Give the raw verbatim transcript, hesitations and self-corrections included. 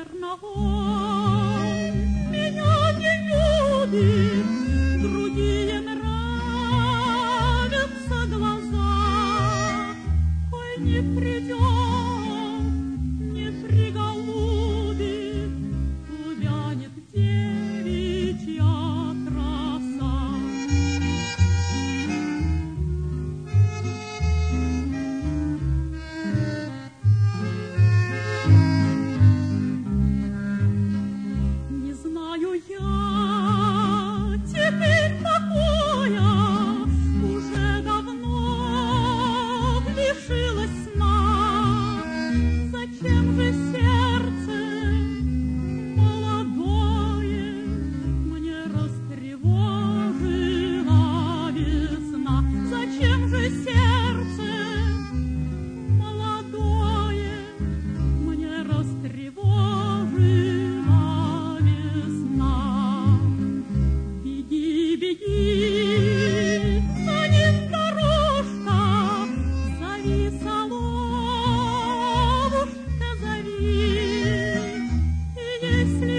наверно, он меня не любит, другие нравятся глаза. Ой, не придет, не приголубит, увянет девичья краса. Не знаю я теперь покоя, уже давно лишилась сна. Зачем же сердце молодое мне растревожила весна? Зачем же сердце молодое мне растревожила весна? Беги, беги, за ним дорожка, зови, соловушка, зови. И если